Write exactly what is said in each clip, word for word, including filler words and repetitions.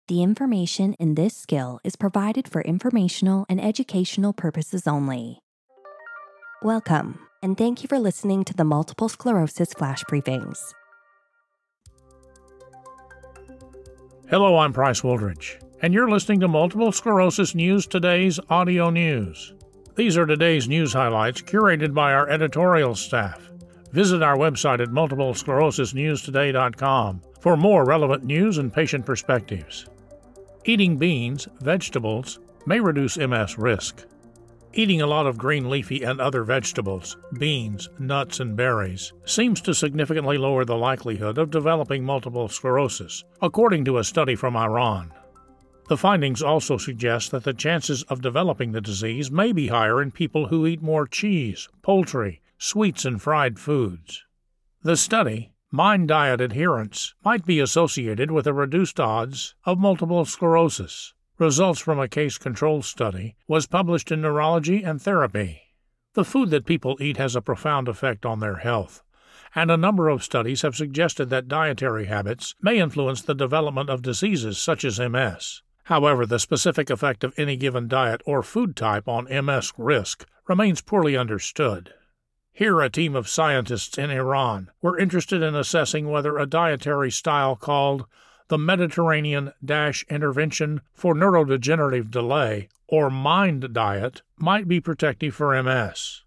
The information in this skill is provided for informational and educational purposes only. Welcome, and thank you for listening to the Multiple Sclerosis Flash Briefings. Hello, I'm Price Wooldridge, and you're listening to Multiple Sclerosis News Today's audio news. These are today's news highlights curated by our editorial staff. Visit our website at multiple sclerosis news today dot com for more relevant news and patient perspectives. Eating beans, vegetables, may reduce M S risk. Eating a lot of green leafy and other vegetables, beans, nuts, and berries seems to significantly lower the likelihood of developing multiple sclerosis, according to a study from Iran. The findings also suggest that the chances of developing the disease may be higher in people who eat more cheese, poultry, sweets, and fried foods. The study, Mind Diet Adherence, might be associated with a reduced odds of multiple sclerosis. Results from a case-control study was published in Neurology and Therapy. The food that people eat has a profound effect on their health, and a number of studies have suggested that dietary habits may influence the development of diseases such as M S. However, the specific effect of any given diet or food type on M S risk remains poorly understood. Here, a team of scientists in Iran were interested in assessing whether a dietary style called the Mediterranean Intervention for Neurodegenerative Delay, or MIND diet, might be protective for M S.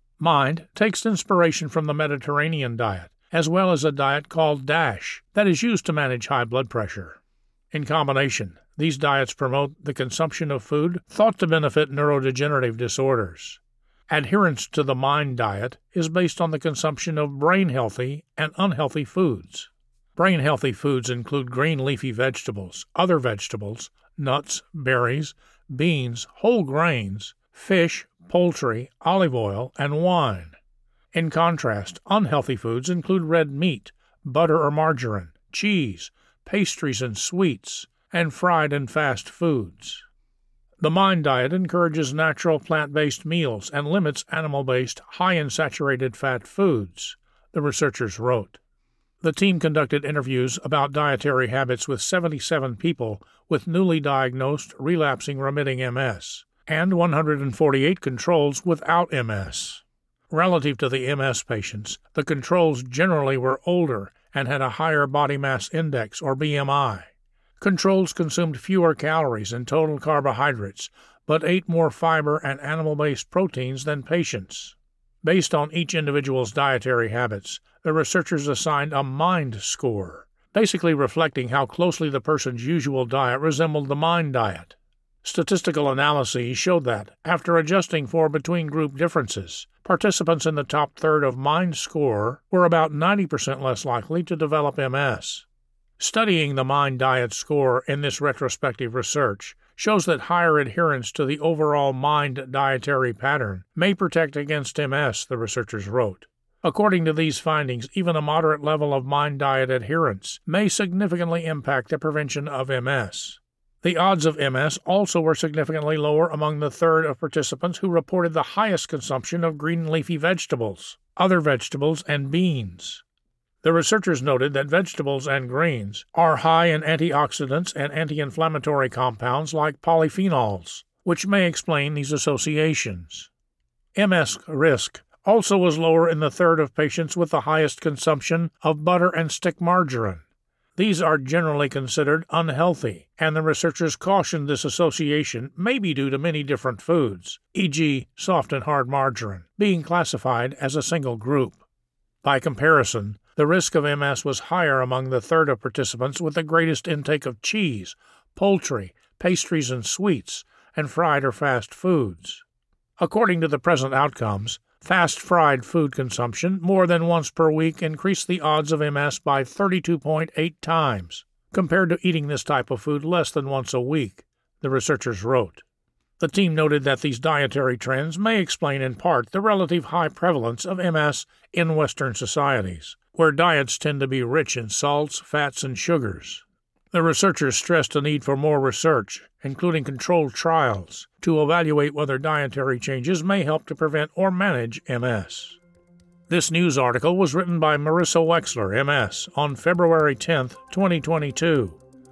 MIND takes inspiration from the Mediterranean diet, as well as a diet called DASH that is used to manage high blood pressure. In combination, these diets promote the consumption of food thought to benefit neurodegenerative disorders. Adherence to the MIND diet is based on the consumption of brain-healthy and unhealthy foods. Brain-healthy foods include green leafy vegetables, other vegetables, nuts, berries, beans, whole grains, fish, poultry, olive oil, and wine. In contrast, unhealthy foods include red meat, butter or margarine, cheese, pastries and sweets, and fried and fast foods. The MIND diet encourages natural plant-based meals and limits animal-based, high in saturated fat foods, the researchers wrote. The team conducted interviews about dietary habits with seventy-seven people with newly diagnosed relapsing remitting M S and one hundred forty-eight controls without M S. Relative to the M S patients, the controls generally were older and had a higher body mass index, or B M I. Controls consumed fewer calories and total carbohydrates, but ate more fiber and animal-based proteins than patients. Based on each individual's dietary habits, the researchers assigned a MIND score, basically reflecting how closely the person's usual diet resembled the MIND diet. Statistical analyses showed that, after adjusting for between-group differences, participants in the top third of MIND score were about ninety percent less likely to develop M S. Studying the MIND diet score in this retrospective research shows that higher adherence to the overall MIND dietary pattern may protect against M S, the researchers wrote. According to these findings, even a moderate level of MIND diet adherence may significantly impact the prevention of M S. The odds of M S also were significantly lower among the third of participants who reported the highest consumption of green leafy vegetables, other vegetables, and beans. The researchers noted that vegetables and greens are high in antioxidants and anti-inflammatory compounds like polyphenols, which may explain these associations. M S risk also was lower in the third of patients with the highest consumption of butter and stick margarine. These are generally considered unhealthy, and the researchers cautioned this association may be due to many different foods, for example soft and hard margarine, being classified as a single group. By comparison, the risk of M S was higher among the third of participants with the greatest intake of cheese, poultry, pastries and sweets, and fried or fast foods. According to the present outcomes, fast fried food consumption more than once per week increased the odds of M S by thirty-two point eight times, compared to eating this type of food less than once a week, the researchers wrote. The team noted that these dietary trends may explain in part the relative high prevalence of M S in Western societies, where diets tend to be rich in salts, fats, and sugars. The researchers stressed the need for more research, including controlled trials, to evaluate whether dietary changes may help to prevent or manage M S. This news article was written by Marissa Wexler, M S, on February tenth, twenty twenty-two.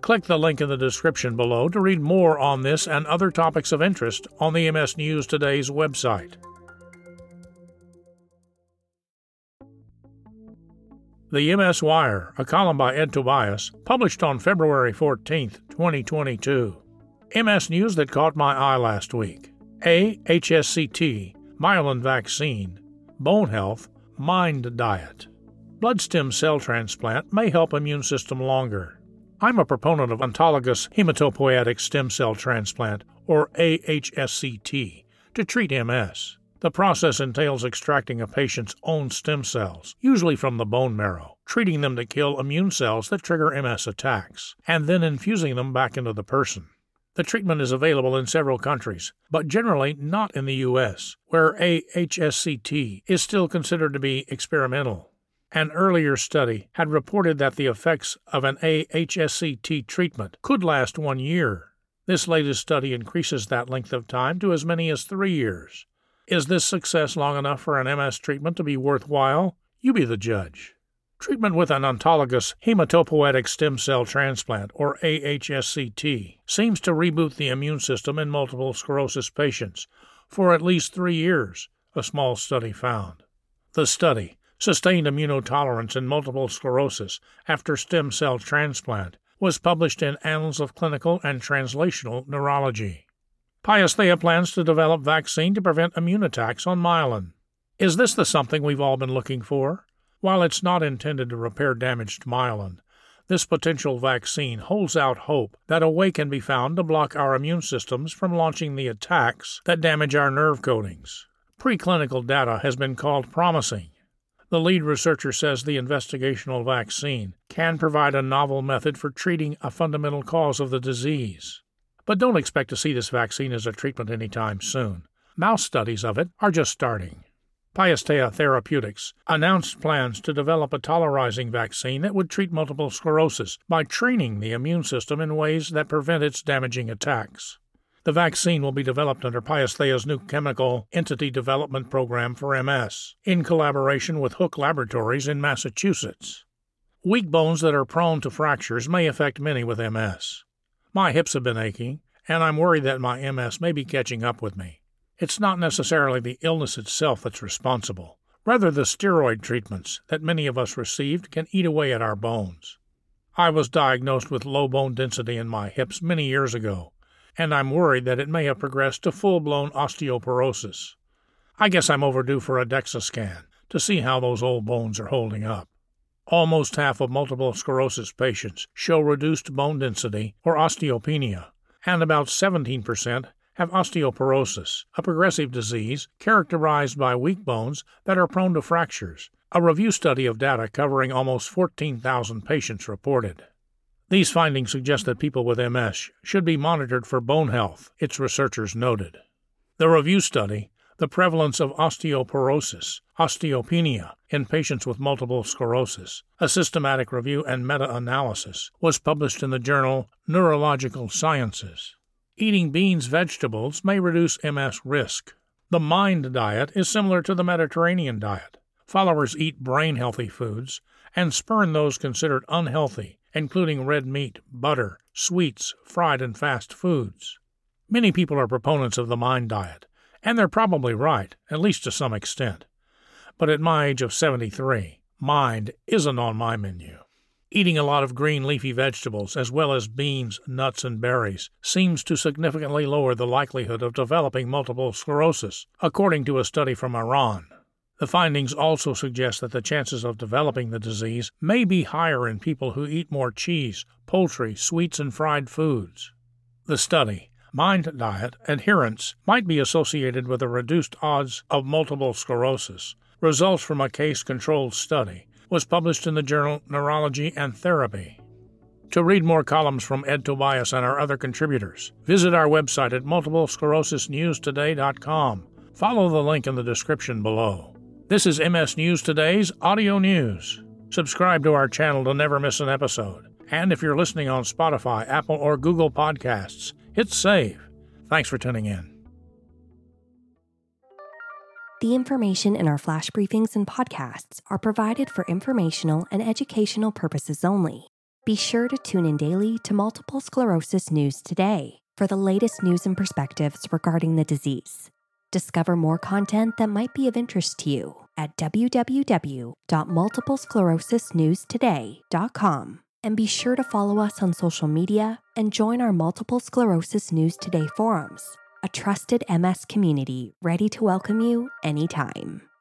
Click the link in the description below to read more on this and other topics of interest on the M S News Today's website. The M S Wire, a column by Ed Tobias, published on February fourteenth, twenty twenty-two. M S news that caught my eye last week. A H S C T, myelin vaccine. Bone health, mind diet. Blood stem cell transplant may help immune system longer. I'm a proponent of autologous hematopoietic stem cell transplant, or A H S C T, to treat M S. The process entails extracting a patient's own stem cells, usually from the bone marrow, treating them to kill immune cells that trigger M S attacks, and then infusing them back into the person. The treatment is available in several countries, but generally not in the U S, where A H S C T is still considered to be experimental. An earlier study had reported that the effects of an A H S C T treatment could last one year. This latest study increases that length of time to as many as three years. Is this success long enough for an M S treatment to be worthwhile? You be the judge. Treatment with an autologous hematopoietic stem cell transplant, or A H S C T, seems to reboot the immune system in multiple sclerosis patients for at least three years, a small study found. The study, Sustained Immunotolerance in Multiple Sclerosis After Stem Cell Transplant, was published in Annals of Clinical and Translational Neurology. Paiasthea plans to develop vaccine to prevent immune attacks on myelin. Is this the something we've all been looking for? While it's not intended to repair damaged myelin, this potential vaccine holds out hope that a way can be found to block our immune systems from launching the attacks that damage our nerve coatings. Preclinical data has been called promising. The lead researcher says the investigational vaccine can provide a novel method for treating a fundamental cause of the disease. But don't expect to see this vaccine as a treatment anytime soon. Mouse studies of it are just starting. Paiasthea Therapeutics announced plans to develop a tolerizing vaccine that would treat multiple sclerosis by training the immune system in ways that prevent its damaging attacks. The vaccine will be developed under Paiasthea's new chemical entity development program for M S, in collaboration with Hook Laboratories in Massachusetts. Weak bones that are prone to fractures may affect many with M S. My hips have been aching, and I'm worried that my M S may be catching up with me. It's not necessarily the illness itself that's responsible. Rather, the steroid treatments that many of us received can eat away at our bones. I was diagnosed with low bone density in my hips many years ago, and I'm worried that it may have progressed to full-blown osteoporosis. I guess I'm overdue for a DEXA scan to see how those old bones are holding up. Almost half of multiple sclerosis patients show reduced bone density or osteopenia, and about seventeen percent have osteoporosis, a progressive disease characterized by weak bones that are prone to fractures. A review study of data covering almost fourteen thousand patients reported. These findings suggest that people with M S should be monitored for bone health, its researchers noted. The review study, The Prevalence of Osteoporosis, Osteopenia in Patients with Multiple Sclerosis, a systematic review and meta-analysis, was published in the journal Neurological Sciences. Eating beans vegetables may reduce M S risk. The MIND diet is similar to the Mediterranean diet. Followers eat brain-healthy foods and spurn those considered unhealthy, including red meat, butter, sweets, fried and fast foods. Many people are proponents of the MIND diet, and they're probably right, at least to some extent. But at my age of seventy-three, MIND isn't on my menu. Eating a lot of green leafy vegetables, as well as beans, nuts, and berries, seems to significantly lower the likelihood of developing multiple sclerosis, according to a study from Iran. The findings also suggest that the chances of developing the disease may be higher in people who eat more cheese, poultry, sweets, and fried foods. The study, MIND diet adherence, might be associated with a reduced odds of multiple sclerosis. Results from a case-controlled study was published in the journal Neurology and Therapy. To read more columns from Ed Tobias and our other contributors, visit our website at multiple sclerosis news today dot com. Follow the link in the description below. This is M S News Today's audio news. Subscribe to our channel to never miss an episode. And if you're listening on Spotify, Apple, or Google Podcasts, hit save. Thanks for tuning in. The information in our flash briefings and podcasts are provided for informational and educational purposes only. Be sure to tune in daily to Multiple Sclerosis News Today for the latest news and perspectives regarding the disease. Discover more content that might be of interest to you at w w w dot multiple sclerosis news today dot com. And be sure to follow us on social media and join our Multiple Sclerosis News Today forums, a trusted M S community ready to welcome you anytime.